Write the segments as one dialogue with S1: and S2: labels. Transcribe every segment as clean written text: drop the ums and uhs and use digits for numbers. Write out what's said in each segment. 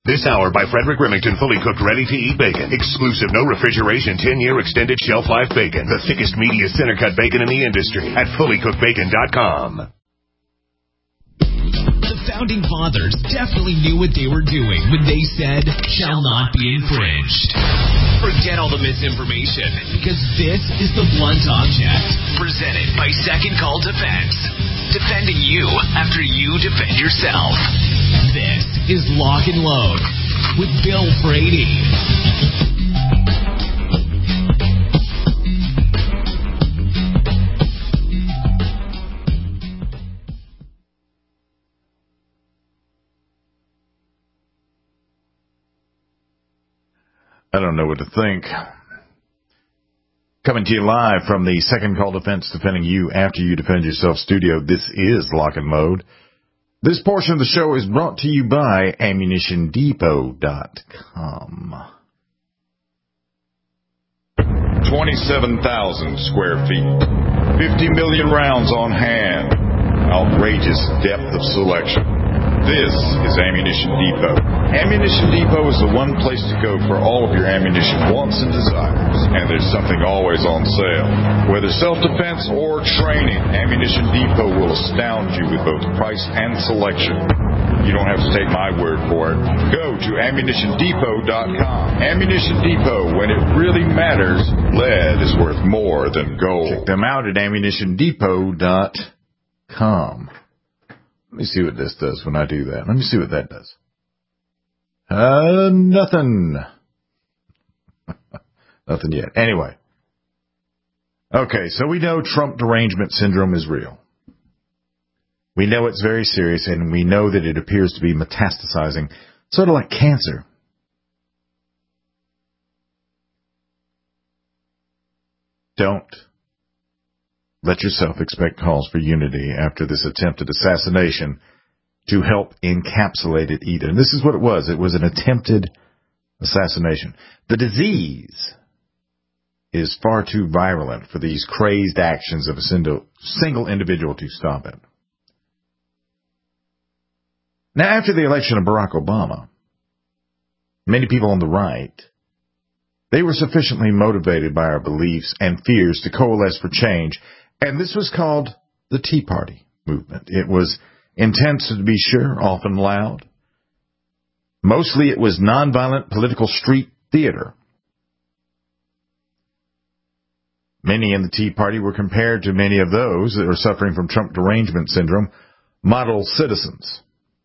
S1: This hour by Frederick Remington, fully cooked, ready-to-eat bacon. Exclusive, no refrigeration, 10-year extended shelf life bacon. The thickest, meatiest center-cut bacon in the industry at fullycookedbacon.com.
S2: The Founding Fathers definitely knew what they were doing when they said, shall not be infringed. Forget all the misinformation, because this is The Blunt Object, presented by Second Call Defense. Defending you after you defend yourself. This is Lock and Load with Bill Brady.
S3: I don't know what to think. Coming to you live from the Second Call Defense, defending you after you defend yourself studio. This is Lock and Load. This portion of the show is brought to you by AmmunitionDepot.com.
S4: 27,000 square feet, 50 million rounds on hand, outrageous depth of selection. This is Ammunition Depot. Ammunition Depot is the one place to go for all of your ammunition wants and desires. And there's something always on sale. Whether self-defense or training, Ammunition Depot will astound you with both price and selection. You don't have to take my word for it. Go to AmmunitionDepot.com. Ammunition Depot, when it really matters, lead is worth more than gold.
S3: Check them out at AmmunitionDepot.com. Let me see what this does when I do that. Let me see what that does. Nothing. Nothing yet. Anyway. Okay, so we know Trump derangement syndrome is real. We know it's very serious, and we know that it appears to be metastasizing, sort of like cancer. Don't let yourself expect calls for unity after this attempted assassination to help encapsulate it either. And this is what it was. It was an attempted assassination. The disease is far too virulent for these crazed actions of a single individual to stop it. Now, after the election of Barack Obama, many people on the right, they were sufficiently motivated by our beliefs and fears to coalesce for change. And this was called the Tea Party movement. It was intense, to be sure, often loud. Mostly it was nonviolent political street theater. Many in the Tea Party were compared to many of those that were suffering from Trump derangement syndrome, model citizens.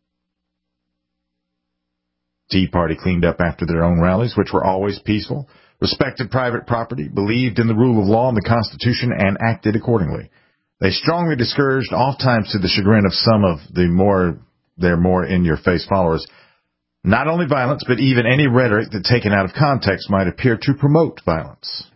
S3: Tea Party cleaned up after their own rallies, which were always peaceful, respected private property, believed in the rule of law and the Constitution, and acted accordingly. They strongly discouraged, oftentimes to the chagrin of some of their more in-your-face followers, not only violence, but even any rhetoric that taken out of context might appear to promote violence.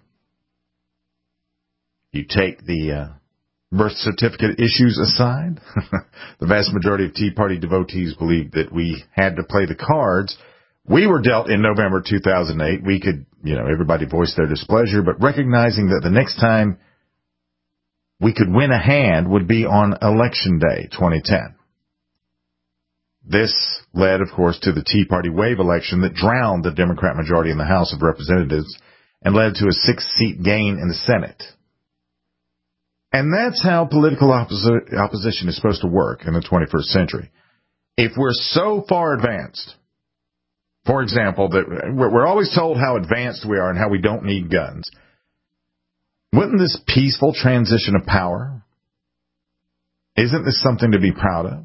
S3: You take the birth certificate issues aside, the vast majority of Tea Party devotees believed that we had to play the cards we were dealt in November 2008. We could, everybody voiced their displeasure, but recognizing that the next time we could win a hand would be on Election Day 2010. This led, of course, to the Tea Party wave election that drowned the Democrat majority in the House of Representatives and led to a 6-seat gain in the Senate. And that's how political opposition is supposed to work in the 21st century. If we're so far advanced, for example, that we're always told how advanced we are and how we don't need guns, wouldn't this peaceful transition of power, isn't this something to be proud of?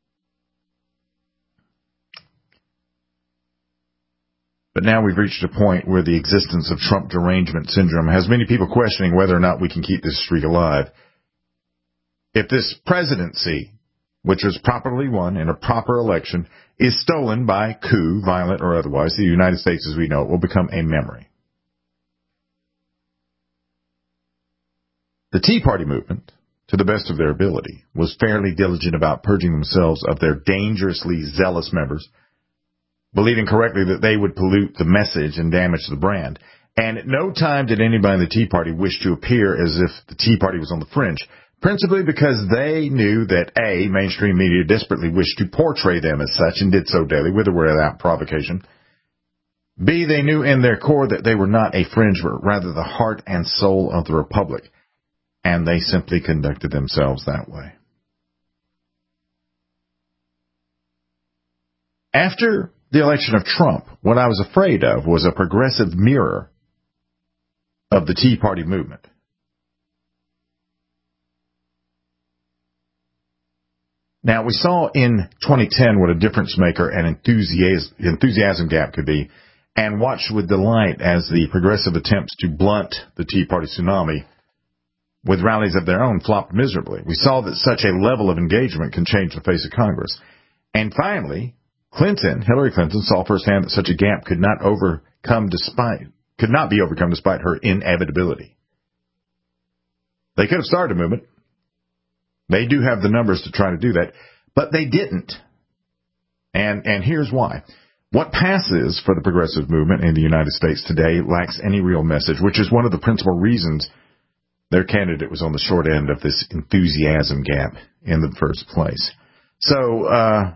S3: But now we've reached a point where the existence of Trump derangement syndrome has many people questioning whether or not we can keep this streak alive. If this presidency, which was properly won in a proper election, is stolen by coup, violent or otherwise, the United States as we know it will become a memory. The Tea Party movement, to the best of their ability, was fairly diligent about purging themselves of their dangerously zealous members, believing correctly that they would pollute the message and damage the brand. And at no time did anybody in the Tea Party wish to appear as if the Tea Party was on the fringe. principally because they knew that A, mainstream media desperately wished to portray them as such and did so daily, with or without provocation. B, they knew in their core that they were not a fringe, but rather the heart and soul of the republic, and they simply conducted themselves that way. After the election of Trump, what I was afraid of was a progressive mirror of the Tea Party movement. Now, we saw in 2010 what a difference maker and enthusiasm gap could be, and watched with delight as the progressive attempts to blunt the Tea Party tsunami with rallies of their own flopped miserably. We saw that such a level of engagement can change the face of Congress. And finally, Hillary Clinton, saw firsthand that such a gap could not be overcome despite her inevitability. They could have started a movement. They do have the numbers to try to do that, but they didn't. And here's why. What passes for the progressive movement in the United States today lacks any real message, which is one of the principal reasons their candidate was on the short end of this enthusiasm gap in the first place. So,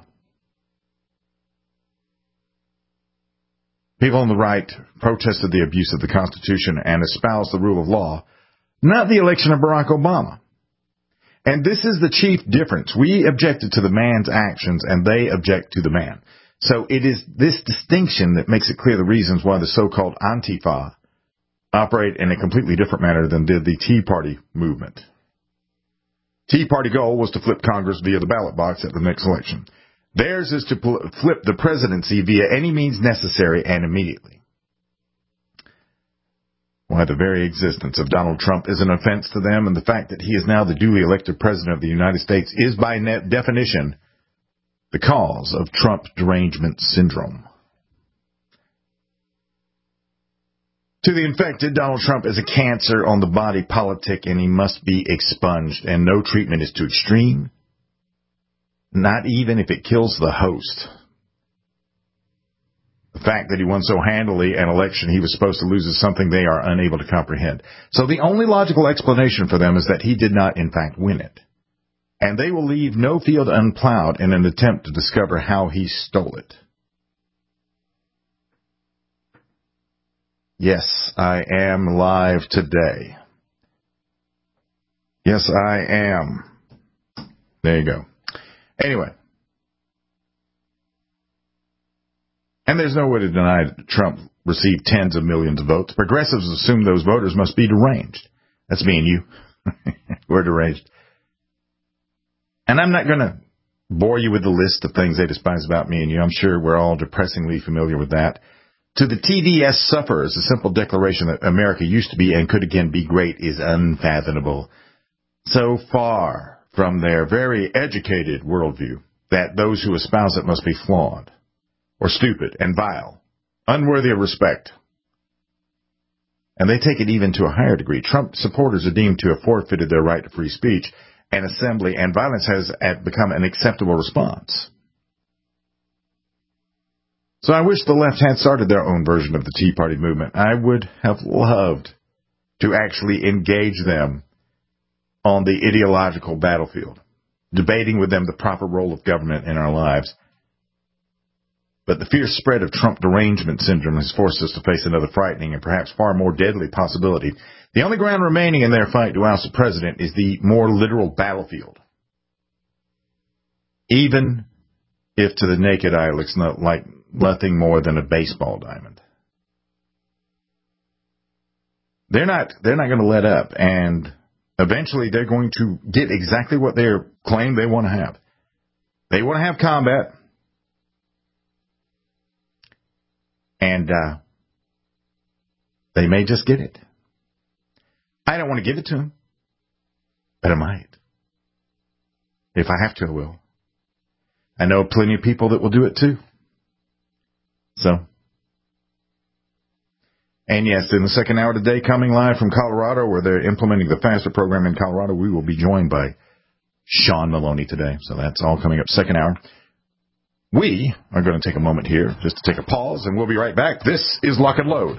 S3: people on the right protested the abuse of the Constitution and espoused the rule of law, not the election of Barack Obama. And this is the chief difference. We objected to the man's actions, and they object to the man. So it is this distinction that makes it clear the reasons why the so-called Antifa operate in a completely different manner than did the Tea Party movement. Tea Party goal was to flip Congress via the ballot box at the next election. Theirs is to flip the presidency via any means necessary and immediately. Why, the very existence of Donald Trump is an offense to them, and the fact that he is now the duly elected president of the United States is by definition the cause of Trump derangement syndrome. To the infected, Donald Trump is a cancer on the body politic, and he must be expunged, and no treatment is too extreme, not even if it kills the host. The fact that he won so handily an election he was supposed to lose is something they are unable to comprehend. So the only logical explanation for them is that he did not, in fact, win it. And they will leave no field unplowed in an attempt to discover how he stole it. Yes, I am live today. Yes, I am. There you go. Anyway. And there's no way to deny that Trump received tens of millions of votes. Progressives assume those voters must be deranged. That's me and you. We're deranged. And I'm not going to bore you with the list of things they despise about me and you. I'm sure we're all depressingly familiar with that. To the TDS sufferers, a simple declaration that America used to be and could again be great is unfathomable. So far from their very educated worldview that those who espouse it must be flawed or stupid and vile, unworthy of respect. And they take it even to a higher degree. Trump supporters are deemed to have forfeited their right to free speech and assembly, and violence has become an acceptable response. So I wish the left had started their own version of the Tea Party movement. I would have loved to actually engage them on the ideological battlefield, debating with them the proper role of government in our lives. But the fierce spread of Trump derangement syndrome has forced us to face another frightening and perhaps far more deadly possibility. The only ground remaining in their fight to oust the president is the more literal battlefield. Even if to the naked eye it looks like nothing more than a baseball diamond. They're not going to let up, and eventually they're going to get exactly what they claim they want to have. They want to have combat. And they may just get it. I don't want to give it to them, but I might. If I have to, I will. I know plenty of people that will do it too. So. And yes, in the second hour today, coming live from Colorado, where they're implementing the FAFSA program in Colorado, we will be joined by Sean Maloney today. So that's all coming up second hour. We are going to take a moment here just to take a pause, and we'll be right back. This is Lock and Load.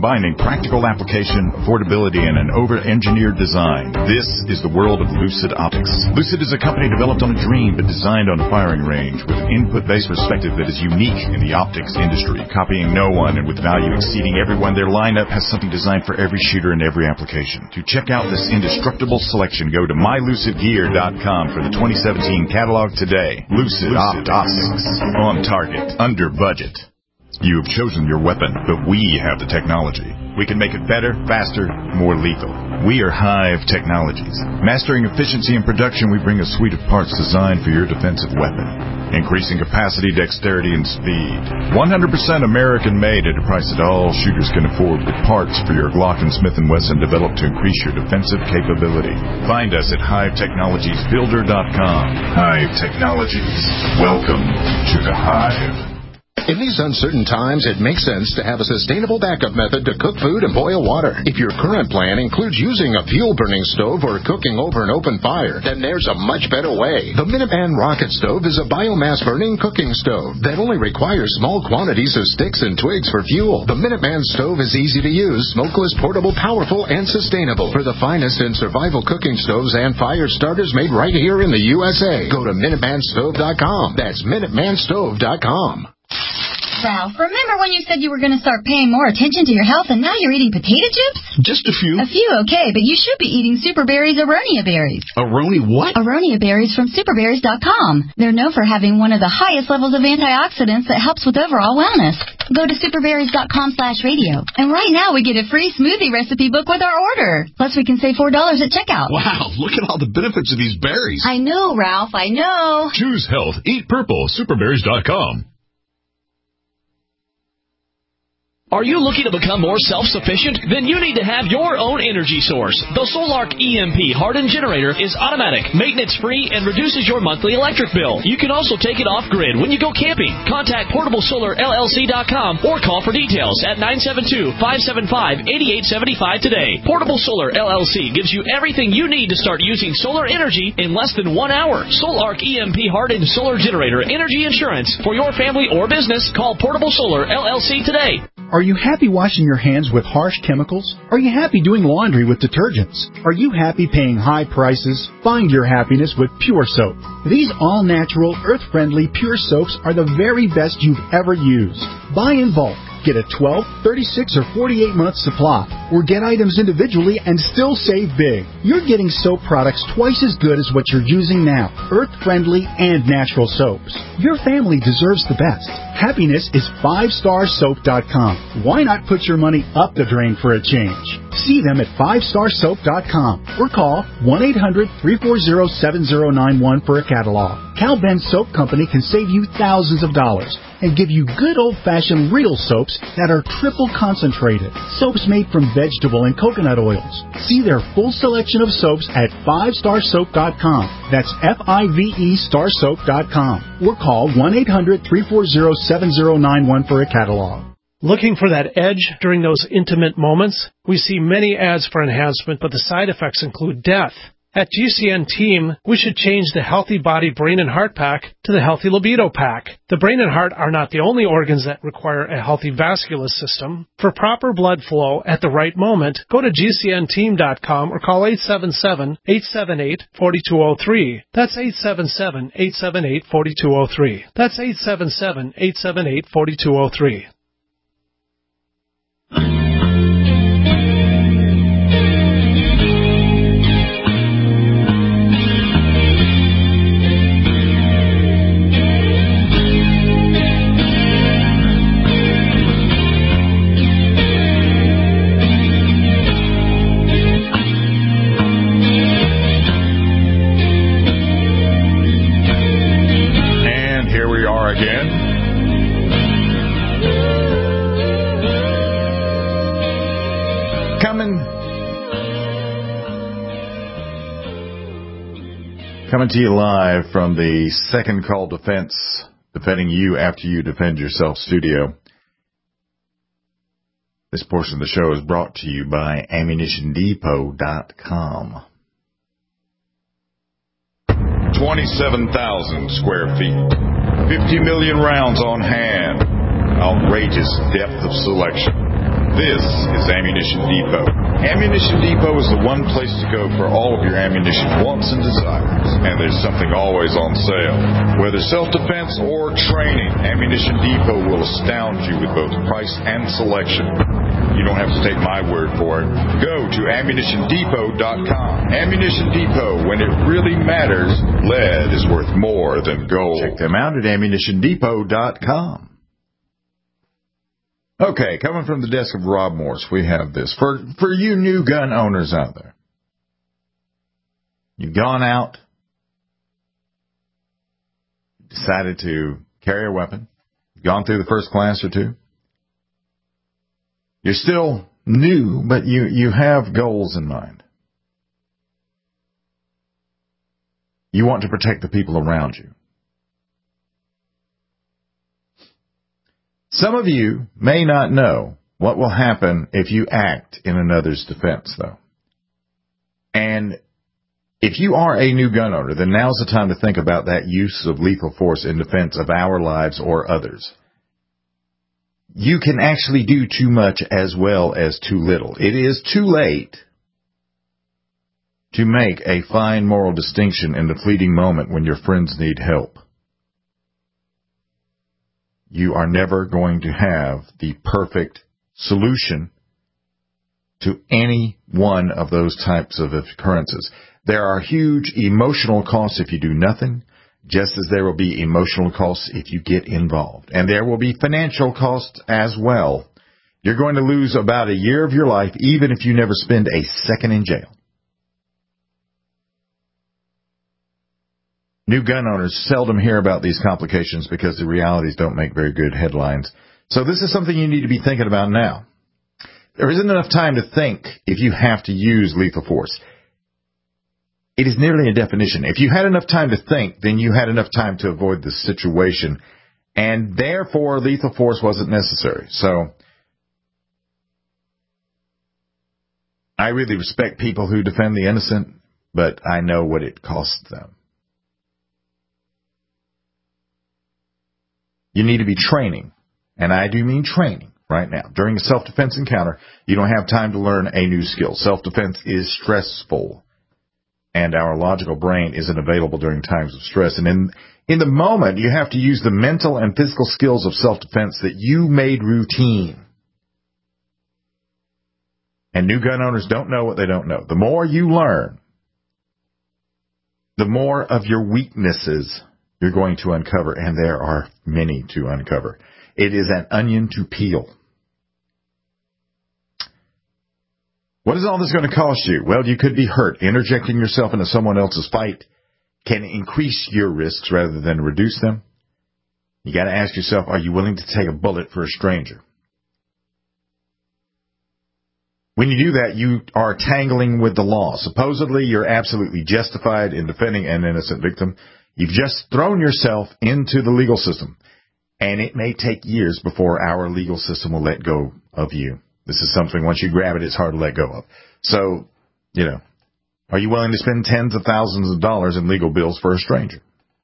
S4: combining practical application, affordability, and an over-engineered design. This is the world of Lucid Optics. Lucid is a company developed on a dream but designed on a firing range with an input-based perspective that is unique in the optics industry, copying no one and with value exceeding everyone. Their lineup has something designed for every shooter and every application. To check out this indestructible selection, go to mylucidgear.com for the 2017 catalog today. Lucid Optics. On target, under budget. You have chosen your weapon, but we have the technology. We can make it better, faster, more lethal. We are Hive Technologies. Mastering efficiency and production, we bring a suite of parts designed for your defensive weapon. Increasing capacity, dexterity, and speed. 100% American-made at a price that all shooters can afford, with parts for your Glock and Smith & Wesson developed to increase your defensive capability. Find us at HiveTechnologiesBuilder.com. Hive Technologies. Welcome to the Hive.
S5: In these uncertain times, it makes sense to have a sustainable backup method to cook food and boil water. If your current plan includes using a fuel-burning stove or cooking over an open fire, then there's a much better way. The Minuteman Rocket Stove is a biomass-burning cooking stove that only requires small quantities of sticks and twigs for fuel. The Minuteman Stove is easy to use, smokeless, portable, powerful, and sustainable. For the finest in survival cooking stoves and fire starters made right here in the USA, go to MinutemanStove.com. That's MinutemanStove.com.
S6: Ralph, remember when you said you were going to start paying more attention to your health and now you're eating potato chips?
S7: Just a few.
S6: A few, okay, but you should be eating Super Berries Aronia berries.
S7: Aroni what?
S6: Aronia berries from superberries.com. They're known for having one of the highest levels of antioxidants that helps with overall wellness. Go to superberries.com/radio. And right now we get a free smoothie recipe book with our order. Plus we can save $4 at checkout.
S7: Wow, look at all the benefits of these berries.
S6: I know, Ralph, I know.
S8: Choose health. Eat purple. Superberries.com.
S9: Are you looking to become more self-sufficient? Then you need to have your own energy source. The Solark EMP hardened generator is automatic, maintenance-free, and reduces your monthly electric bill. You can also take it off-grid when you go camping. Contact PortableSolarLLC.com or call for details at 972-575-8875 today. Portable Solar LLC gives you everything you need to start using solar energy in less than 1 hour. Solark EMP hardened solar generator energy insurance for your family or business. Call Portable Solar LLC today.
S10: Are you happy washing your hands with harsh chemicals? Are you happy doing laundry with detergents? Are you happy paying high prices? Find your happiness with Pure Soap. These all-natural, earth-friendly Pure Soaps are the very best you've ever used. Buy in bulk. Get a 12, 36, or 48-month supply, or get items individually and still save big. You're getting soap products twice as good as what you're using now, earth-friendly and natural soaps. Your family deserves the best. Happiness is 5starsoap.com. Why not put your money up the drain for a change? See them at 5starsoap.com or call 1-800-340-7091 for a catalog. Cal Ben Soap Company can save you thousands of dollars and give you good old-fashioned real soaps that are triple concentrated. Soaps made from vegetable and coconut oils. See their full selection of soaps at 5starsoap.com. That's F-I-V-E starsoap.com. Or call 1-800-340-7091 for a catalog.
S11: Looking for that edge during those intimate moments? We see many ads for enhancement, but the side effects include death. At GCN Team, we should change the Healthy Body, Brain, and Heart Pack to the Healthy Libido Pack. The brain and heart are not the only organs that require a healthy vascular system. For proper blood flow at the right moment, go to GCNteam.com or call 877-878-4203. That's 877-878-4203. That's 877-878-4203.
S3: Coming to you live from the Second Call Defense, defending you after you defend yourself studio. This portion of the show is brought to you by AmmunitionDepot.com.
S4: 27,000 square feet. 50 million rounds on hand. Outrageous depth of selection. This is Ammunition Depot. Ammunition Depot is the one place to go for all of your ammunition wants and desires. And there's something always on sale. Whether self-defense or training, Ammunition Depot will astound you with both price and selection. You don't have to take my word for it. Go to AmmunitionDepot.com. Ammunition Depot, when it really matters, lead is worth more than gold.
S3: Check them out at AmmunitionDepot.com. Okay, coming from the desk of Rob Morse, we have this. For you new gun owners out there, you've gone out, decided to carry a weapon, gone through the first class or two. You're still new, but you have goals in mind. You want to protect the people around you. Some of you may not know what will happen if you act in another's defense, though. And if you are a new gun owner, then now's the time to think about that use of lethal force in defense of our lives or others. You can actually do too much as well as too little. It is too late to make a fine moral distinction in the fleeting moment when your friends need help. You are never going to have the perfect solution to any one of those types of occurrences. There are huge emotional costs if you do nothing, just as there will be emotional costs if you get involved. And there will be financial costs as well. You're going to lose about a year of your life, even if you never spend a second in jail. New gun owners seldom hear about these complications because the realities don't make very good headlines. So this is something you need to be thinking about now. There isn't enough time to think if you have to use lethal force. It is nearly a definition. If you had enough time to think, then you had enough time to avoid the situation, and therefore lethal force wasn't necessary. So I really respect people who defend the innocent, but I know what it costs them. You need to be training, and I do mean training right now. During a self-defense encounter, you don't have time to learn a new skill. Self-defense is stressful, and our logical brain isn't available during times of stress. And in the moment, you have to use the mental and physical skills of self-defense that you made routine. And new gun owners don't know what they don't know. The more you learn, the more of your weaknesses you're going to uncover, and there are many to uncover. It is an onion to peel. What is all this going to cost you? Well, you could be hurt. Interjecting yourself into someone else's fight can increase your risks rather than reduce them. You got to ask yourself, are you willing to take a bullet for a stranger? When you do that, you are tangling with the law. Supposedly, you're absolutely justified in defending an innocent victim. You've just thrown yourself into the legal system, and it may take years before our legal system will let go of you. This is something, once you grab it, it's hard to let go of. So, are you willing to spend tens of thousands of dollars in legal bills for a stranger?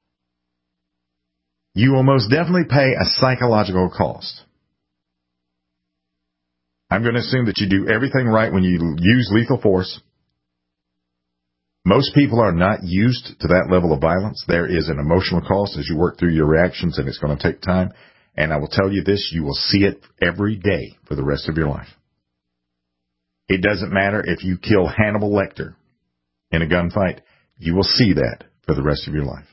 S3: You will most definitely pay a psychological cost. I'm going to assume that you do everything right when you use lethal force. Most people are not used to that level of violence. There is an emotional cost as you work through your reactions, and it's going to take time. And I will tell you this, you will see it every day for the rest of your life. It doesn't matter if you kill Hannibal Lecter in a gunfight. You will see that for the rest of your life.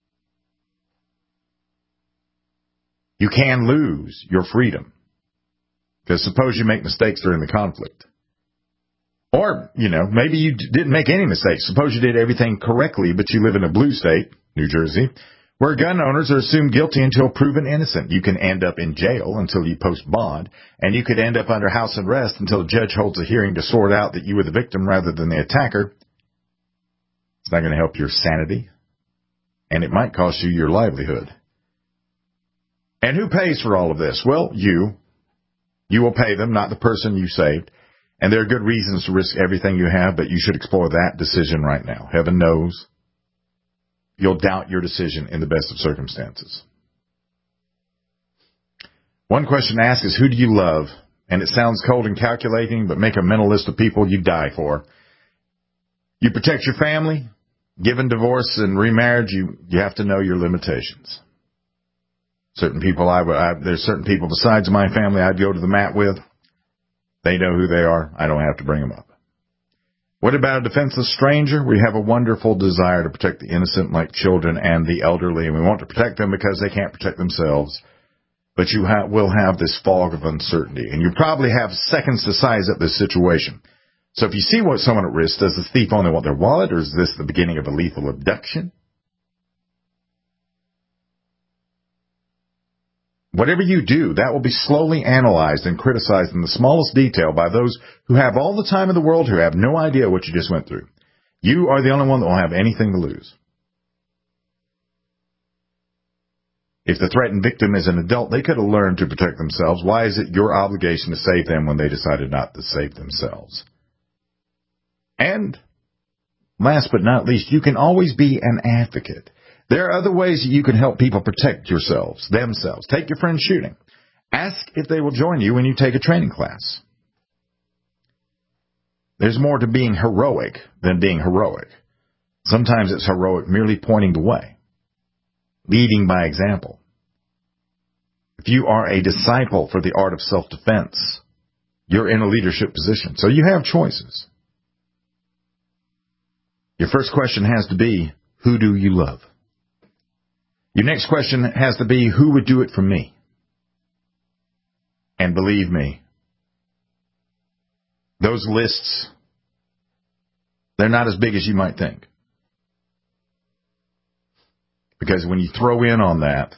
S3: You can lose your freedom. Because suppose you make mistakes during the conflict. Or, maybe you didn't make any mistakes. Suppose you did everything correctly, but you live in a blue state, New Jersey, where gun owners are assumed guilty until proven innocent. You can end up in jail until you post bond, and you could end up under house arrest until a judge holds a hearing to sort out that you were the victim rather than the attacker. It's not going to help your sanity, and it might cost you your livelihood. And who pays for all of this? Well, you. You will pay them, not the person you saved. And there are good reasons to risk everything you have, but you should explore that decision right now. Heaven knows you'll doubt your decision in the best of circumstances. One question to ask is, who do you love and it sounds cold and calculating, but make a mental list of people you die for. You protect your family. Given divorce and remarriage, you have to know your limitations. Certain people, there's certain people besides my family I'd go to the mat with. They know who they are. I don't have to bring them up. What about a defenseless stranger? We have a wonderful desire to protect the innocent like children and the elderly, and we want to protect them because they can't protect themselves. But you will have this fog of uncertainty, and you probably have seconds to size up this situation. So if you see someone at risk, does the thief only want their wallet, or is this the beginning of a lethal abduction? Whatever you do, that will be slowly analyzed and criticized in the smallest detail by those who have all the time in the world, who have no idea what you just went through. You are the only one that will have anything to lose. If the threatened victim is an adult, they could have learned to protect themselves. Why is it your obligation to save them when they decided not to save themselves? And last but not least, you can always be an advocate. There are other ways that you can help people protect themselves. Take your friend shooting. Ask if they will join you when you take a training class. There's more to being heroic than being heroic. Sometimes it's heroic merely pointing the way, leading by example. If you are a disciple for the art of self-defense, you're in a leadership position, so you have choices. Your first question has to be, who do you love? Your next question has to be, who would do it for me? And believe me, those lists, they're not as big as you might think. Because when you throw in on that,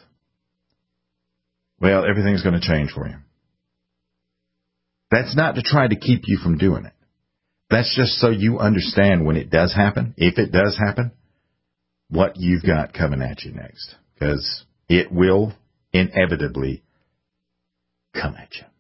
S3: well, everything's going to change for you. That's not to try to keep you from doing it. That's just so you understand when it does happen, if it does happen, what you've got coming at you next. Because it will inevitably come at you.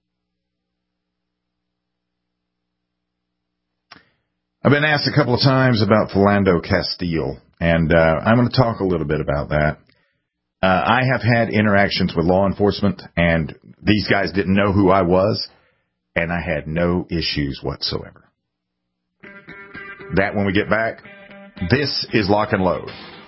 S3: I've been asked a couple of times about Philando Castile, and I'm going to talk a little bit about that. I have had interactions with law enforcement, and these guys didn't know who I was, and I had no issues whatsoever. That when we get back, this is Lock and Load.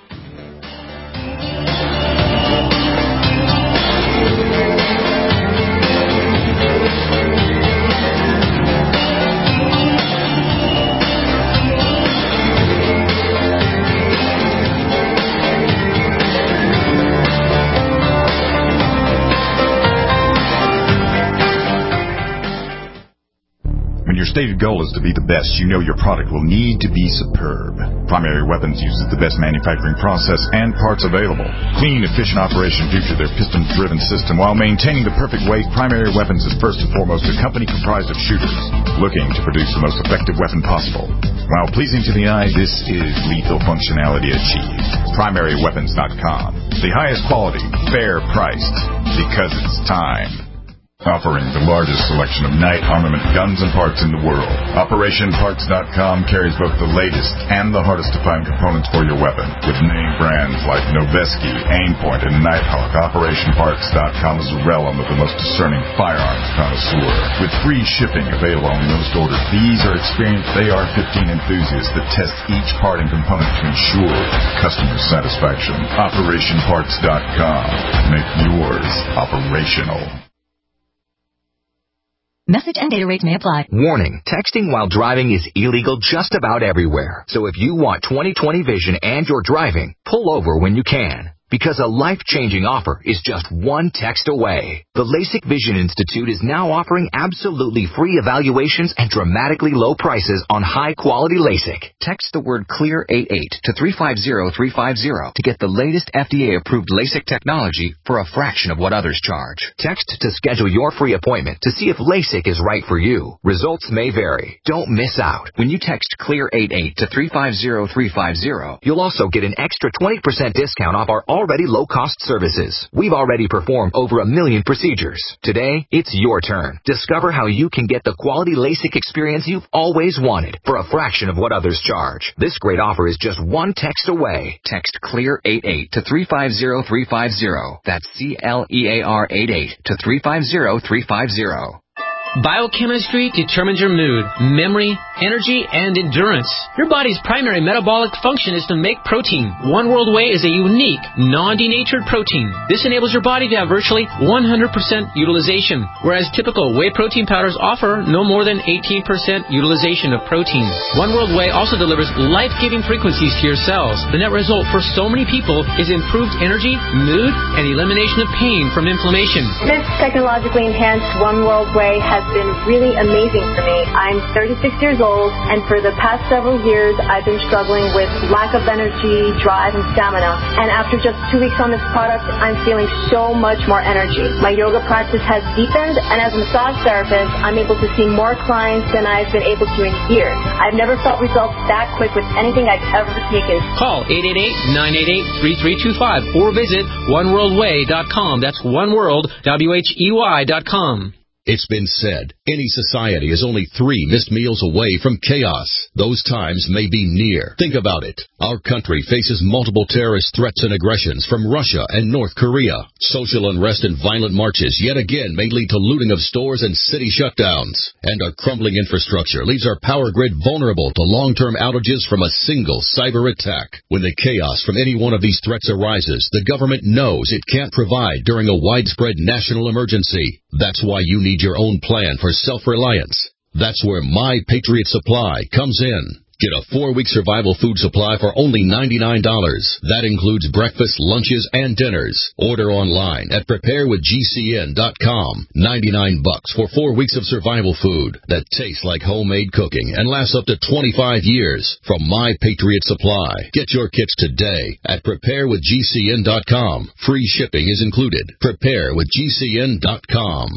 S4: Stated goal is to be the best. You know your product will need to be superb. Primary Weapons uses the best manufacturing process and parts available. Clean, efficient operation due to their piston-driven system. While maintaining the perfect weight, Primary Weapons is first and foremost a company comprised of shooters looking to produce the most effective weapon possible. While pleasing to the eye, this is lethal functionality achieved. PrimaryWeapons.com. The highest quality, fair priced, because it's time. Offering the largest selection of night armament guns and parts in the world. OperationParts.com carries both the latest and the hardest to find components for your weapon. With name brands like Noveske, Aimpoint, and Nighthawk, OperationParts.com is a realm of the most discerning firearms connoisseur. With free shipping available on most orders, these are experienced AR-15 enthusiasts that test each part and component to ensure customer satisfaction. OperationParts.com. Make yours operational.
S12: Message and data rates may apply.
S2: Warning, texting while driving is illegal just about everywhere. So if you want 20/20 vision and you're driving, pull over when you can. Because a life-changing offer is just one text away. The LASIK Vision Institute is now offering absolutely free evaluations and dramatically low prices on high-quality LASIK. Text the word CLEAR88 to 350350 to get the latest FDA-approved LASIK technology for a fraction of what others charge. Text to schedule your free appointment to see if LASIK is right for you. Results may vary. Don't miss out. When you text CLEAR88 to 350350, you'll also get an extra 20% discount off our already low-cost services. We've already performed over 1 million procedures. Today, it's your turn. Discover how you can get the quality LASIK experience you've always wanted for a fraction of what others charge. This great offer is just one text away. Text CLEAR88 to 350350. That's CLEAR88 to 350350.
S13: Biochemistry determines your mood, memory, energy, and endurance. Your body's primary metabolic function is to make protein. One World Whey is a unique, non-denatured protein. This enables your body to have virtually 100% utilization, whereas typical whey protein powders offer no more than 18% utilization of protein. One World Whey also delivers life-giving frequencies to your cells. The net result for so many people is improved energy, mood, and elimination of pain from inflammation.
S14: This technologically enhanced One World Whey has been really amazing for me. I'm 36 years old, and for the past several years, I've been struggling with lack of energy, drive, and stamina. And after just 2 weeks on this product, I'm feeling so much more energy. My yoga practice has deepened, and as a massage therapist, I'm able to see more clients than I've been able to in years. I've never felt results that quick with anything I've ever taken.
S13: Call 888-988-3325 or visit oneworldwhey.com. That's oneworld.com.
S15: It's been said, any society is only 3 missed meals away from chaos. Those times may be near. Think about it. Our country faces multiple terrorist threats and aggressions from Russia and North Korea. Social unrest and violent marches yet again may lead to looting of stores and city shutdowns. And our crumbling infrastructure leaves our power grid vulnerable to long-term outages from a single cyber attack. When the chaos from any one of these threats arises, the government knows it can't provide during a widespread national emergency. That's why you need your own plan for self-reliance. That's where My Patriot Supply comes in. Get a 4-week survival food supply for only $99. That includes breakfast, lunches, and dinners. Order online at preparewithgcn.com. $99 for 4 weeks of survival food that tastes like homemade cooking and lasts up to 25 years from My Patriot Supply. Get your kits today at preparewithgcn.com. Free shipping is included. Preparewithgcn.com.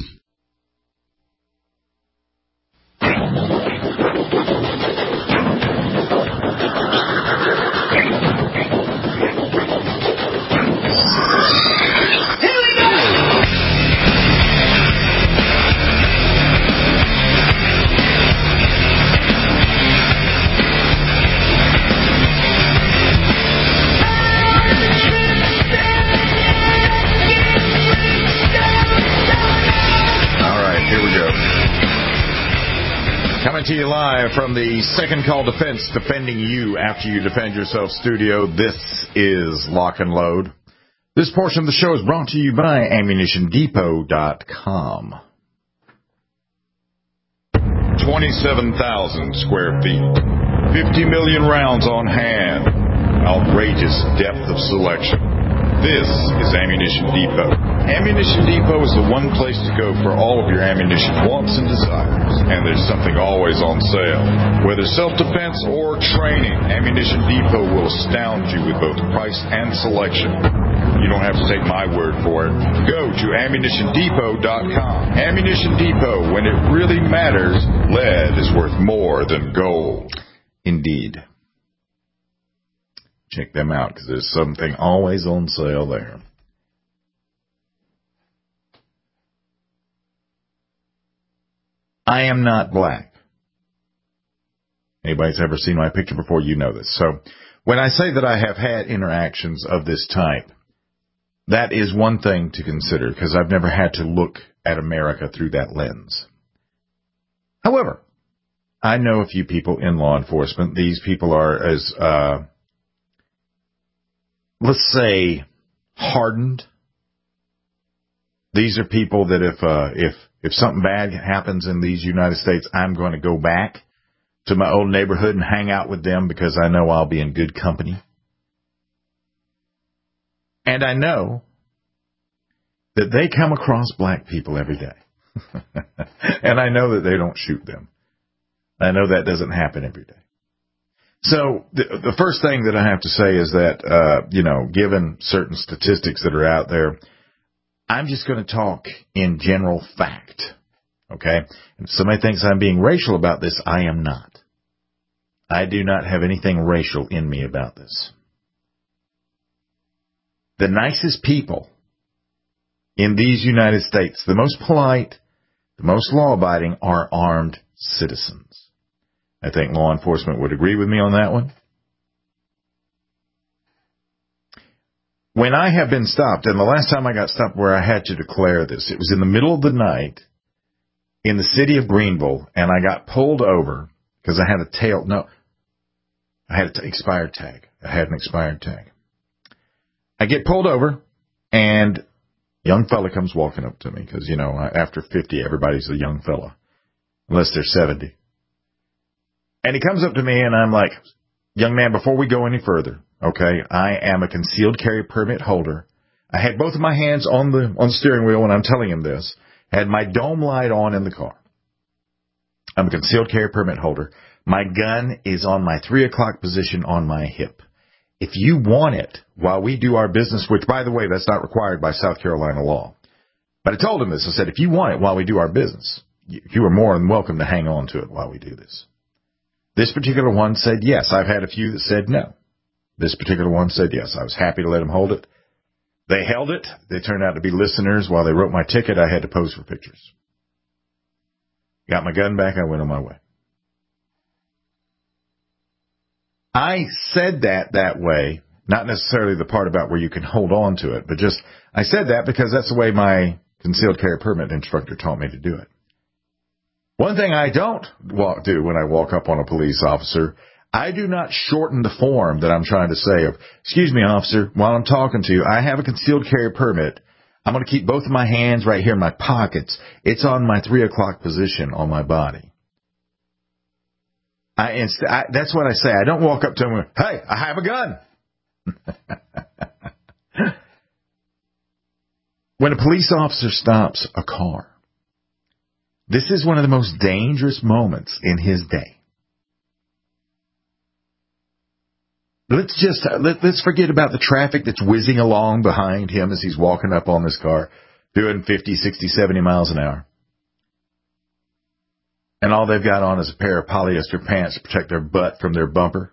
S3: Coming to you live from the Second Call Defense, defending you after you defend yourself studio. This is Lock and Load. This portion of the show is brought to you by AmmunitionDepot.com.
S4: 27,000 square feet, 50 million rounds on hand, outrageous depth of selection. This is Ammunition Depot. Ammunition Depot is the one place to go for all of your ammunition wants and desires. And there's something always on sale. Whether self-defense or training, Ammunition Depot will astound you with both price and selection. You don't have to take my word for it. Go to AmmunitionDepot.com. Ammunition Depot, when it really matters, lead is worth more than gold.
S3: Indeed. Check them out, because there's something always on sale there. I am not black. Anybody's ever seen my picture before, you know this. So when I say that I have had interactions of this type, that is one thing to consider, because I've never had to look at America through that lens. However, I know a few people in law enforcement. These people are as let's say, hardened. These are people that if something bad happens in these United States, I'm going to go back to my old neighborhood and hang out with them because I know I'll be in good company. And I know that they come across black people every day. And I know that they don't shoot them. I know that doesn't happen every day. So the first thing that I have to say is that, given certain statistics that are out there, I'm just going to talk in general fact. Okay? And if somebody thinks I'm being racial about this, I am not. I do not have anything racial in me about this. The nicest people in these United States, the most polite, the most law-abiding, are armed citizens. I think law enforcement would agree with me on that one. When I have been stopped, and the last time I got stopped where I had to declare this, it was in the middle of the night, in the city of Greenville, and I got pulled over because I had I had an expired tag. I get pulled over, and a young fella comes walking up to me because, after 50, everybody's a young fella, unless they're 70. And he comes up to me, and I'm like, young man, before we go any further, okay, I am a concealed carry permit holder. I had both of my hands on the steering wheel when I'm telling him this. Had my dome light on in the car. I'm a concealed carry permit holder. My gun is on my 3 o'clock position on my hip. If you want it while we do our business, which, by the way, that's not required by South Carolina law. But I told him this. I said, if you want it while we do our business, you are more than welcome to hang on to it while we do this. This particular one said yes. I've had a few that said no. This particular one said yes. I was happy to let him hold it. They held it. They turned out to be listeners. While they wrote my ticket, I had to pose for pictures. Got my gun back. I went on my way. I said that way, not necessarily the part about where you can hold on to it, but just I said that because that's the way my concealed carry permit instructor taught me to do it. One thing I don't do when I walk up on a police officer, I do not shorten the form that I'm trying to say of, excuse me, officer, while I'm talking to you, I have a concealed carry permit. I'm going to keep both of my hands right here in my pockets. It's on my 3 o'clock position on my body. That's what I say. I don't walk up to him and, hey, I have a gun. When a police officer stops a car, this is one of the most dangerous moments in his day. Let's forget about the traffic that's whizzing along behind him as he's walking up on this car, doing 50, 60, 70 miles an hour. And all they've got on is a pair of polyester pants to protect their butt from their bumper.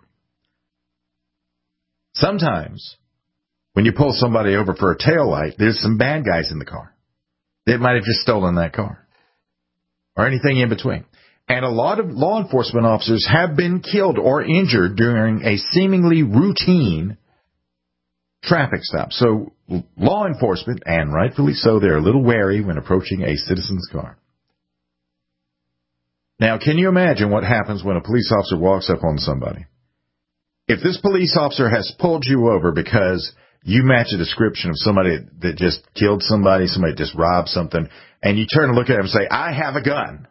S3: Sometimes, when you pull somebody over for a taillight, there's some bad guys in the car. They might have just stolen that car. Or anything in between. And a lot of law enforcement officers have been killed or injured during a seemingly routine traffic stop. So law enforcement, and rightfully so, they're a little wary when approaching a citizen's car. Now, can you imagine what happens when a police officer walks up on somebody? If this police officer has pulled you over because you match a description of somebody that just killed somebody, somebody just robbed something, and you turn and look at him and say, I have a gun.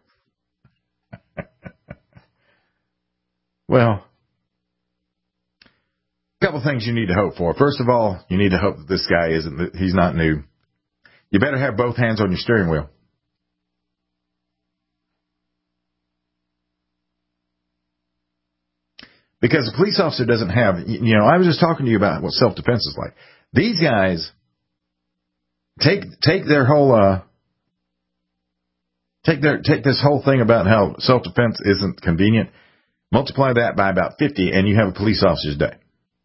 S3: Well, a couple things you need to hope for. First of all, you need to hope that this guy he's not new. You better have both hands on your steering wheel. Because a police officer doesn't have, I was just talking to you about what self-defense is like. These guys take their whole, take this whole thing about how self-defense isn't convenient, multiply that by about 50, and you have a police officer's day.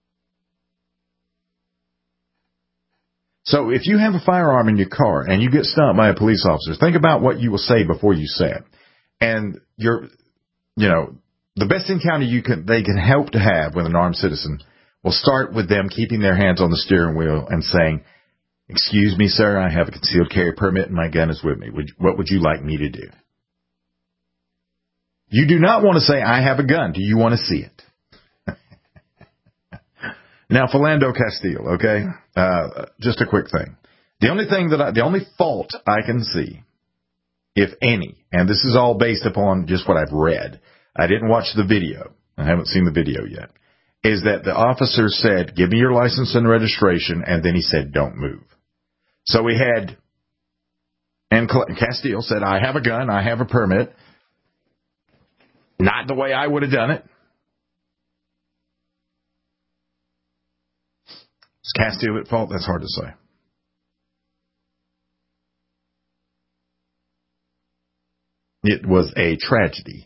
S3: So if you have a firearm in your car and you get stopped by a police officer, think about what you will say before you say it. And the best encounter they can hope to have with an armed citizen will start with them keeping their hands on the steering wheel and saying, excuse me, sir, I have a concealed carry permit and my gun is with me. What would you like me to do? You do not want to say, I have a gun. Do you want to see it? Now, Philando Castile, okay? Just a quick thing. The only fault I can see, if any, and this is all based upon just what I've read, I didn't watch the video. I haven't seen the video yet. Is that the officer said, give me your license and registration, and then he said, don't move. So we had, and Castile said, I have a gun, I have a permit. Not the way I would have done it. Is Castile at fault? That's hard to say. It was a tragedy.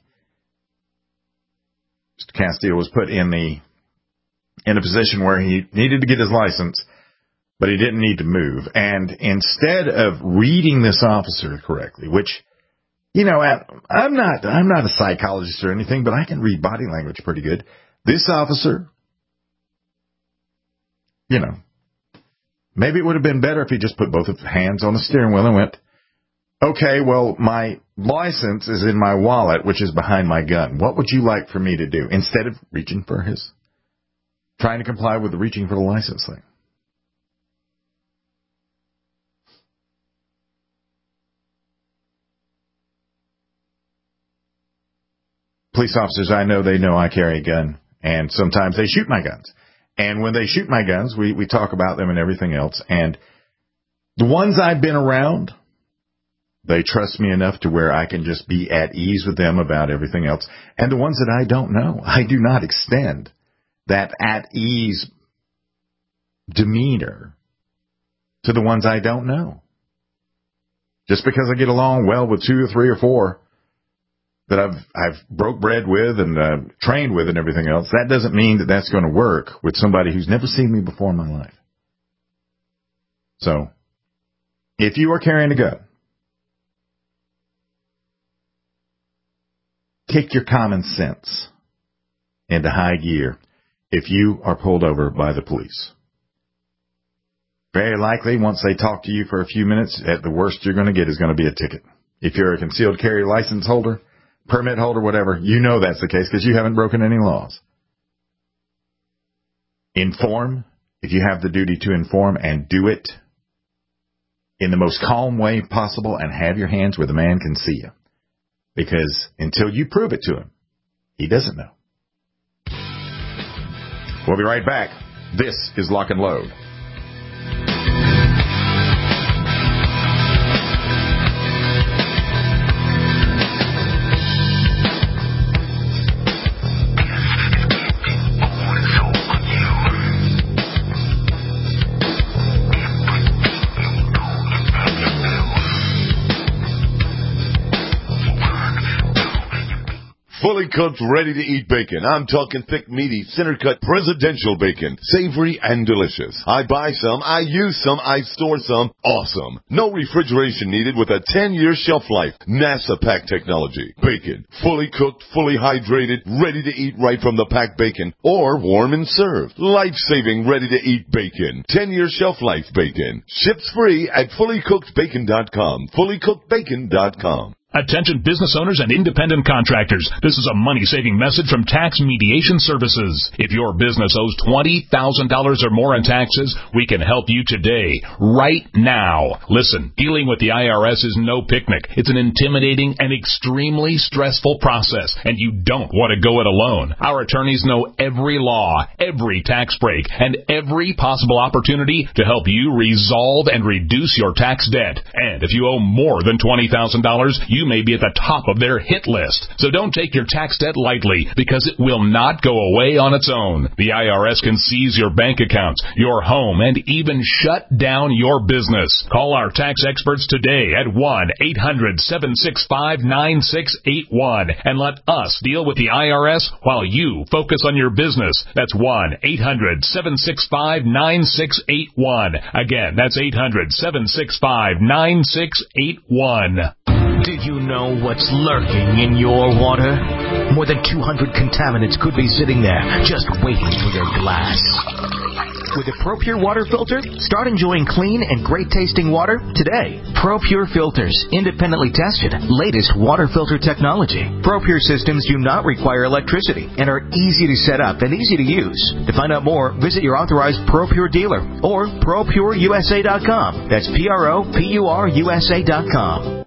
S3: Mr. Castile was put in a position where he needed to get his license, but he didn't need to move. And instead of reading this officer correctly, which, I'm not a psychologist or anything, but I can read body language pretty good. This officer, maybe it would have been better if he just put both of his hands on the steering wheel and went, Okay, well, my license is in my wallet, which is behind my gun. What would you like for me to do? Instead of trying to comply with the reaching for the license thing. Police officers I know I carry a gun, and sometimes they shoot my guns. And when they shoot my guns, we talk about them and everything else. And the ones I've been around, they trust me enough to where I can just be at ease with them about everything else. And the ones that I don't know, I do not extend that at ease demeanor to the ones I don't know. Just because I get along well with 2 or 3 or 4 that I've broke bread with and trained with and everything else, that doesn't mean that that's going to work with somebody who's never seen me before in my life. So, if you are carrying a gun, kick your common sense into high gear if you are pulled over by the police. Very likely, once they talk to you for a few minutes, at the worst you're going to get is going to be a ticket. If you're a concealed carry license holder, permit holder, whatever, you know that's the case because you haven't broken any laws. Inform if you have the duty to inform, and do it in the most calm way possible and have your hands where the man can see you. Because until you prove it to him, he doesn't know. We'll be right back. This is Lock and Load.
S16: Fully cooked, ready-to-eat bacon. I'm talking thick, meaty, center-cut, presidential bacon. Savory and delicious. I buy some, I use some, I store some. Awesome. No refrigeration needed with a 10-year shelf life. NASA pack technology. Bacon. Fully cooked, fully hydrated, ready to eat right from the packed bacon. Or warm and served. Life-saving, ready-to-eat bacon. 10-year shelf life bacon. Ships free at fullycookedbacon.com. Fullycookedbacon.com.
S8: Attention business owners and independent contractors. This is a money-saving message from Tax Mediation Services. If your business owes $20,000 or more in taxes, we can help you today, right now. Listen, dealing with the IRS is no picnic. It's an intimidating and extremely stressful process, and you don't want to go it alone. Our attorneys know every law, every tax break, and every possible opportunity to help you resolve and reduce your tax debt. And if you owe more than $20,000, you may be at the top of their hit list. So don't take your tax debt lightly, because it will not go away on its own. The IRS can seize your bank accounts, your home, and even shut down your business. Call our tax experts today at 1-800-765-9681 and let us deal with the IRS while you focus on your business. That's 1-800-765-9681. Again, that's 800-765-9681.
S17: Did you know what's lurking in your water? More than 200 contaminants could be sitting there, just waiting for your glass. With a ProPure water filter, start enjoying clean and great-tasting water today. ProPure filters, independently tested, latest water filter technology. ProPure systems do not require electricity and are easy to set up and easy to use. To find out more, visit your authorized ProPure dealer or ProPureUSA.com. That's ProPureUSA.com.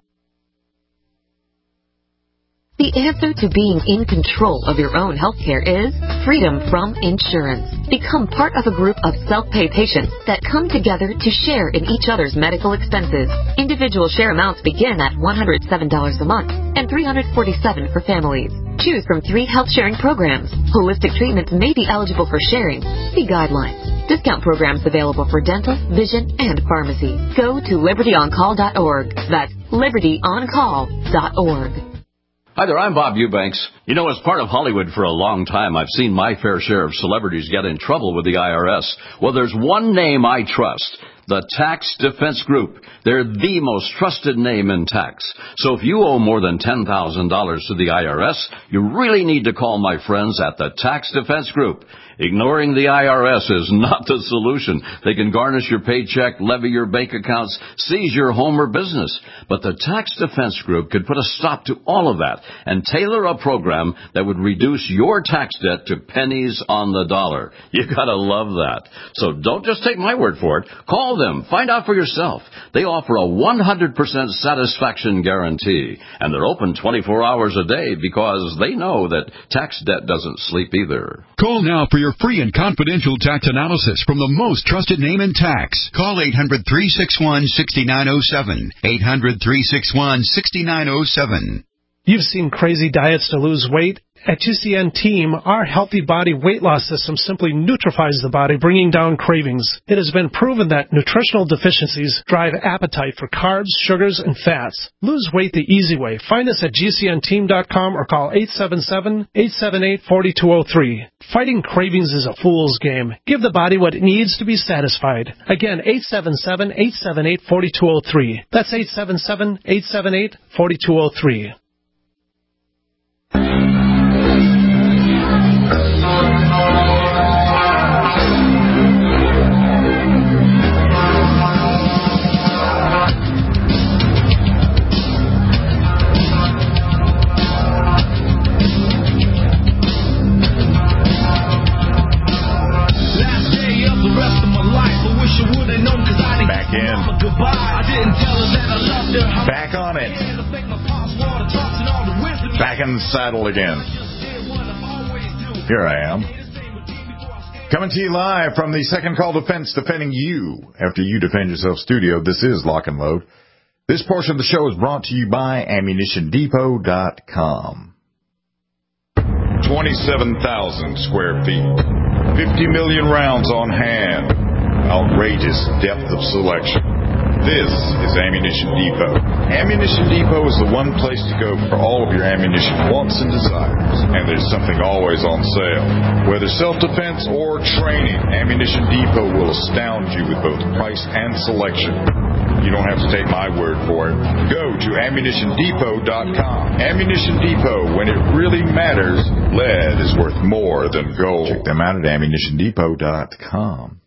S18: The answer to being in control of your own healthcare is freedom from insurance. Become part of a group of self-pay patients that come together to share in each other's medical expenses. Individual share amounts begin at $107 a month and $347 for families. Choose from 3 health-sharing programs. Holistic treatments may be eligible for sharing. See guidelines. Discount programs available for dental, vision, and pharmacy. Go to libertyoncall.org. That's libertyoncall.org.
S19: Hi there, I'm Bob Eubanks. You know, as part of Hollywood for a long time, I've seen my fair share of celebrities get in trouble with the IRS. Well, there's one name I trust. The Tax Defense Group. They're the most trusted name in tax. So if you owe more than $10,000 to the IRS, you really need to call my friends at the Tax Defense Group. Ignoring the IRS is not the solution. They can garnish your paycheck, levy your bank accounts, seize your home or business. But the Tax Defense Group could put a stop to all of that and tailor a program that would reduce your tax debt to pennies on the dollar. You gotta love that. So don't just take my word for it. Call them. Find out for yourself. They offer a 100% satisfaction guarantee. And they're open 24 hours a day because they know that tax debt doesn't sleep either.
S20: Call now for your free and confidential tax analysis from the most trusted name in tax. Call 800-361-6907. 800-361-6907.
S11: You've seen crazy diets to lose weight. At GCN Team, our Healthy Body Weight Loss System simply neutralizes the body, bringing down cravings. It has been proven that nutritional deficiencies drive appetite for carbs, sugars, and fats. Lose weight the easy way. Find us at GCNteam.com or call 877-878-4203. Fighting cravings is a fool's game. Give the body what it needs to be satisfied. Again, 877-878-4203. That's 877-878-4203.
S3: Back on it. Back in the saddle again. Here I am. Coming to you live from the Second Call Defense, defending you after you defend yourself studio. This is Lock and Load. This portion of the show is brought to you by AmmunitionDepot.com.
S4: 27,000 square feet. 50 million rounds on hand. Outrageous depth of selection. This is Ammunition Depot. Ammunition Depot is the one place to go for all of your ammunition wants and desires. And there's something always on sale. Whether self-defense or training, Ammunition Depot will astound you with both price and selection. You don't have to take my word for it. Go to AmmunitionDepot.com. Ammunition Depot, when it really matters, lead is worth more than gold.
S3: Check them out at AmmunitionDepot.com.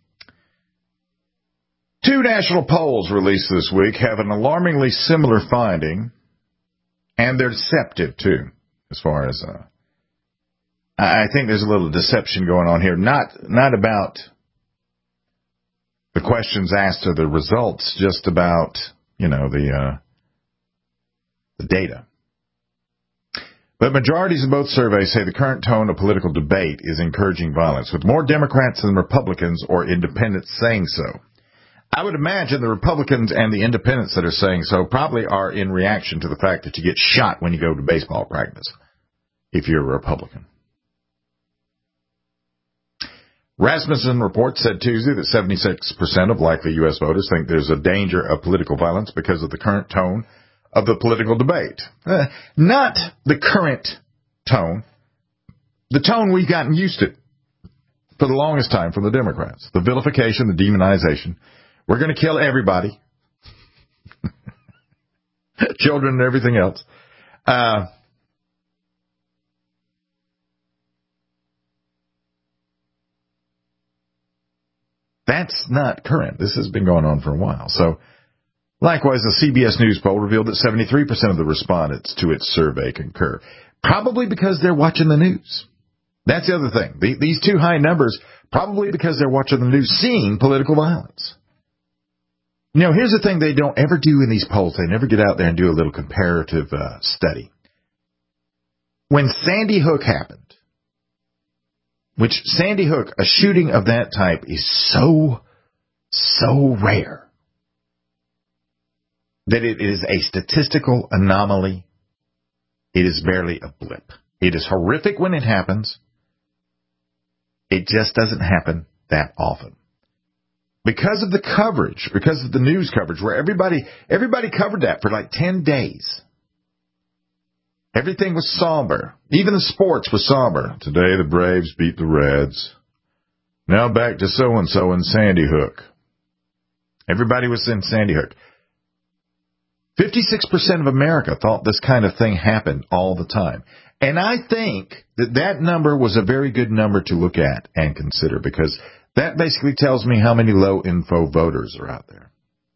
S3: Two national polls released this week have an alarmingly similar finding, and they're deceptive, too, as far as... I think there's a little deception going on here. Not about the questions asked or the results, just about, the data. But majorities in both surveys say the current tone of political debate is encouraging violence, with more Democrats than Republicans or independents saying so. I would imagine the Republicans and the independents that are saying so probably are in reaction to the fact that you get shot when you go to baseball practice, if you're a Republican. Rasmussen report said Tuesday that 76% of likely U.S. voters think there's a danger of political violence because of the current tone of the political debate. Not the current tone, the tone we've gotten used to for the longest time from the Democrats. The vilification, the demonization. We're going to kill everybody. Children and everything else. That's not current. This has been going on for a while. So, likewise, a CBS News poll revealed that 73% of the respondents to its survey concur. Probably because they're watching the news. That's the other thing. These two high numbers, probably because they're watching the news, seeing political violence. Here's the thing they don't ever do in these polls. They never get out there and do a little comparative study. When Sandy Hook happened, which Sandy Hook, a shooting of that type is so rare that it is a statistical anomaly. It is barely a blip. It is horrific when it happens. It just doesn't happen that often. Because of the coverage, because of the news coverage, where everybody covered that for like 10 days. Everything was somber. Even the sports was somber. Today the Braves beat the Reds. Now back to so-and-so in Sandy Hook. Everybody was in Sandy Hook. 56% of America thought this kind of thing happened all the time. And I think that number was a very good number to look at and consider, because that basically tells me how many low-info voters are out there.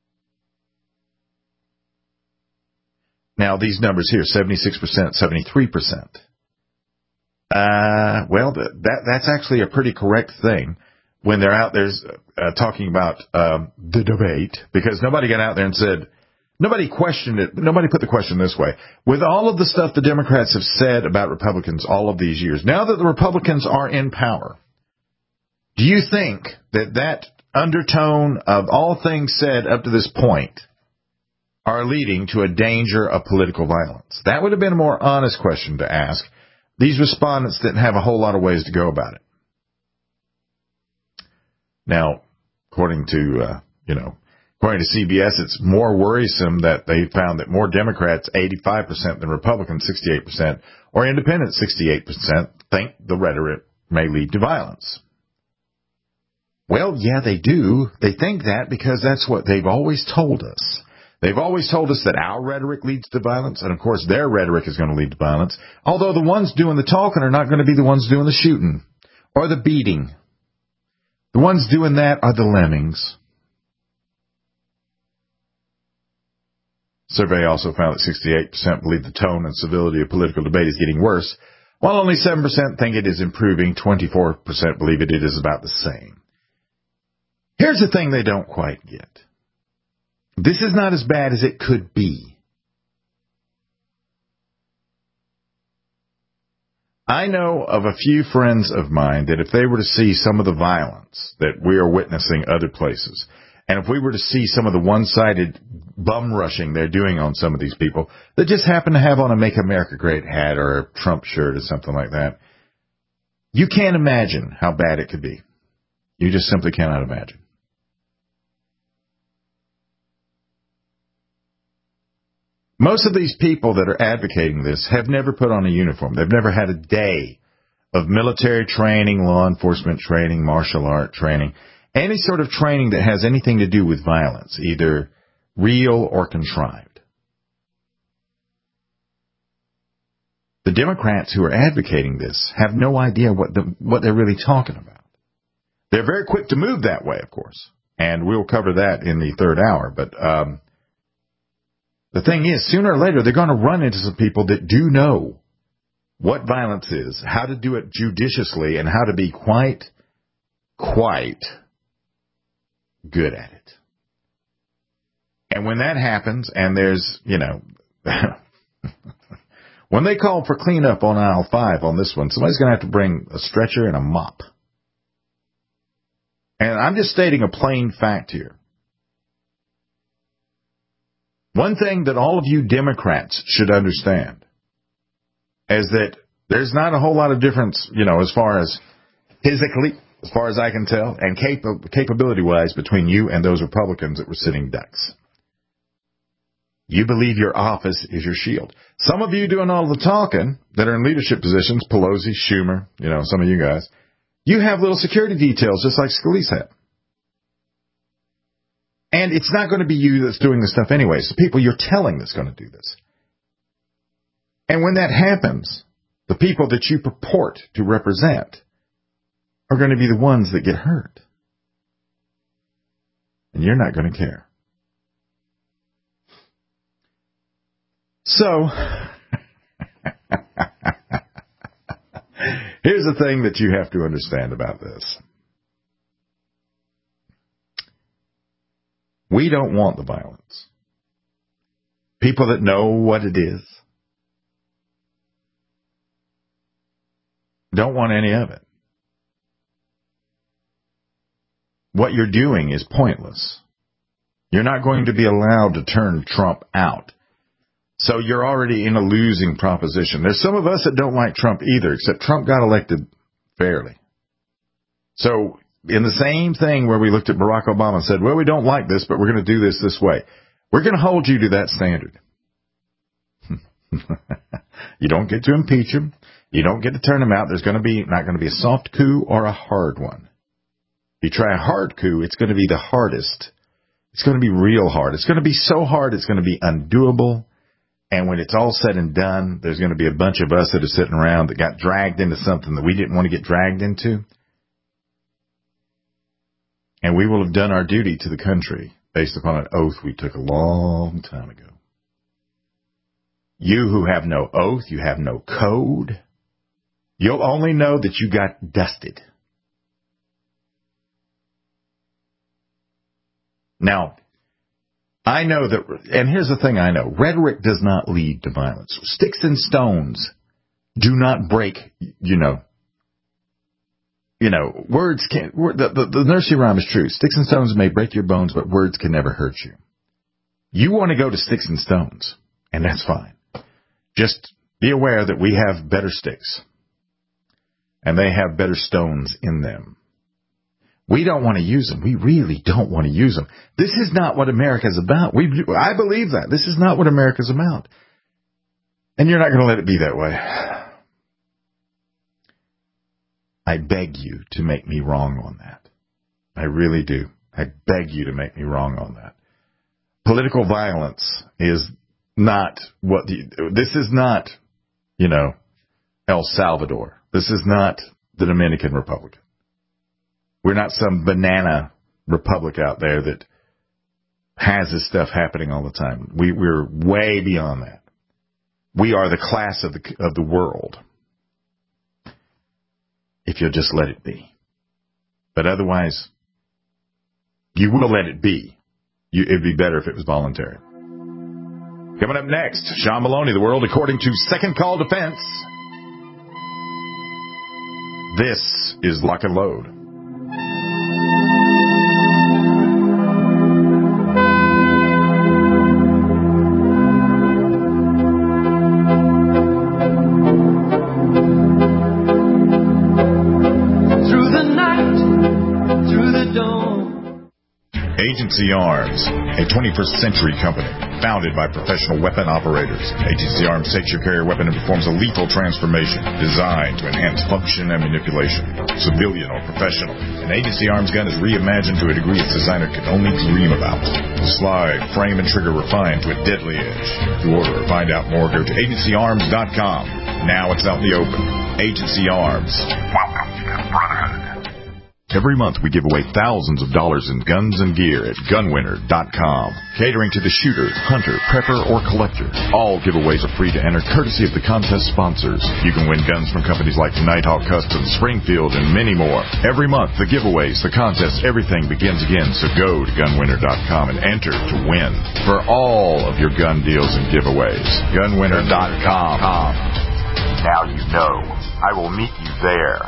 S3: Now, these numbers here, 76%, 73%. Well, that's actually a pretty correct thing when they're out there talking about the debate, because nobody got out there and said, nobody questioned it. Nobody put the question this way. With all of the stuff the Democrats have said about Republicans all of these years, now that the Republicans are in power, do you think that undertone of all things said up to this point are leading to a danger of political violence? That would have been a more honest question to ask. These respondents didn't have a whole lot of ways to go about it. Now, according to CBS, it's more worrisome that they found that more Democrats, 85%, than Republicans, 68%, or independents, 68%, think the rhetoric may lead to violence. Well, yeah, they do. They think that because that's what they've always told us. They've always told us that our rhetoric leads to violence, and of course their rhetoric is going to lead to violence, although the ones doing the talking are not going to be the ones doing the shooting or the beating. The ones doing that are the lemmings. Survey also found that 68% believe the tone and civility of political debate is getting worse, while only 7% think it is improving. 24% believe it is about the same. Here's the thing they don't quite get. This is not as bad as it could be. I know of a few friends of mine that if they were to see some of the violence that we are witnessing other places, and if we were to see some of the one-sided bum rushing they're doing on some of these people that just happen to have on a Make America Great hat or a Trump shirt or something like that, you can't imagine how bad it could be. You just simply cannot imagine. Most of these people that are advocating this have never put on a uniform. They've never had a day of military training, law enforcement training, martial art training, any sort of training that has anything to do with violence, either real or contrived. The Democrats who are advocating this have no idea what they're really talking about. They're very quick to move that way, of course, and we'll cover that in the third hour, but the thing is, sooner or later, they're going to run into some people that do know what violence is, how to do it judiciously, and how to be quite good at it. And when that happens, and there's, when they call for cleanup on aisle 5 on this one, somebody's going to have to bring a stretcher and a mop. And I'm just stating a plain fact here. One thing that all of you Democrats should understand is that there's not a whole lot of difference, as far as physically, as far as I can tell, and capability-wise between you and those Republicans that were sitting ducks. You believe your office is your shield. Some of you doing all the talking that are in leadership positions, Pelosi, Schumer, some of you guys, you have little security details just like Scalise had. And it's not going to be you that's doing this stuff anyway. It's the people you're telling that's going to do this. And when that happens, the people that you purport to represent are going to be the ones that get hurt. And you're not going to care. So, here's the thing that you have to understand about this. We don't want the violence. People that know what it is don't want any of it. What you're doing is pointless. You're not going to be allowed to turn Trump out. So you're already in a losing proposition. There's some of us that don't like Trump either, except Trump got elected fairly. So in the same thing where we looked at Barack Obama and said, well, we don't like this, but we're going to do this way. We're going to hold you to that standard. You don't get to impeach him. You don't get to turn him out. There's not going to be a soft coup or a hard one. If you try a hard coup, it's going to be the hardest It's going to be real hard. It's going to be so hard it's going to be undoable. And when it's all said and done, there's going to be a bunch of us that are sitting around that got dragged into something that we didn't want to get dragged into. And we will have done our duty to the country based upon an oath we took a long time ago. You who have no oath, you have no code, you'll only know that you got dusted. Now, I know that, and here's the thing I know, rhetoric does not lead to violence. Sticks and stones do not break, words can't, the nursery rhyme is true. Sticks and stones may break your bones, but words can never hurt you. You want to go to sticks and stones, and that's fine. Just be aware that we have better sticks, and they have better stones in them. We don't want to use them. We really don't want to use them. This is not what America's about. I believe that. This is not what America's about. And you're not going to let it be that way. I beg you to make me wrong on that. I really do. I beg you to make me wrong on that. Political violence is not this is not, El Salvador. This is not the Dominican Republic. We're not some banana republic out there that has this stuff happening all the time. We're way beyond that. We are the class of the world. If you'll just let it be. But otherwise, you will let it be. It'd be better if it was voluntary. Coming up next, Sean Maloney, The World According to Second Call Defense. This is Lock and Load. Agency Arms, a 21st century company founded by professional weapon operators. Agency Arms takes your carrier weapon and performs a lethal transformation designed to enhance function and manipulation, civilian or professional. An Agency Arms gun is reimagined to a degree its designer could only dream about. The slide, frame, and trigger refined to a deadly edge. To order or find out more, go to agencyarms.com. Now it's out in the open. Agency Arms. Welcome to the Brotherhood. Every month we give away thousands of dollars in guns and gear at gunwinner.com. Catering to the shooter, hunter, prepper, or collector. All giveaways are free to enter courtesy of the contest sponsors. You can win guns from companies like Nighthawk Customs, Springfield, and many more. Every month, the giveaways, the contests, everything begins again. So go to gunwinner.com and enter to win for all of your gun deals and giveaways. Gunwinner.com. Now you know. I will meet you there.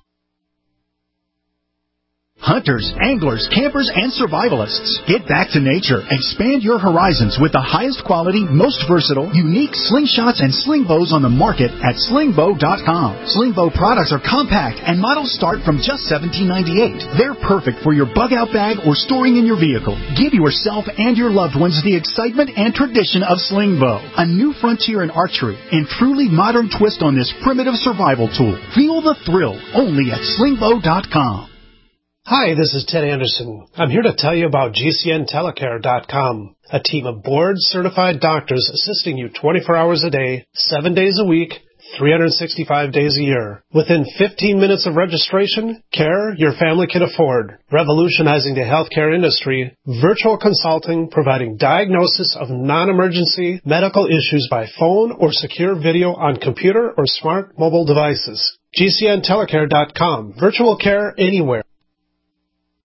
S10: Hunters, anglers, campers, and survivalists. Get back to nature. Expand your horizons with the highest quality, most versatile, unique slingshots and sling bows on the market at slingbow.com. Slingbow products are compact and models start from just $17.98. They're perfect for your bug-out bag or storing in your vehicle. Give yourself and your loved ones the excitement and tradition of Slingbow, a new frontier in archery and truly modern twist on this primitive survival tool. Feel the thrill only at slingbow.com.
S11: Hi, this is Ted Anderson. I'm here to tell you about GCNtelecare.com, a team of board-certified doctors assisting you 24 hours a day, 7 days a week, 365 days a year. Within 15 minutes of registration, care your family can afford. Revolutionizing the healthcare industry, virtual consulting providing diagnosis of non-emergency medical issues by phone or secure video on computer or smart mobile devices. GCNtelecare.com. Virtual care anywhere.